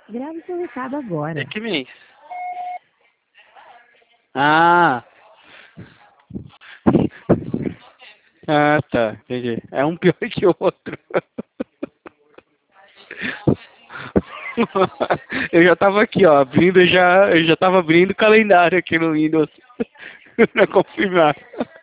Grave seu recado agora. É que mês? Ah! Ah, tá, entendi. É um pior que o outro. Eu já tava aqui, ó, eu já tava abrindo o calendário aqui no Windows pra confirmar.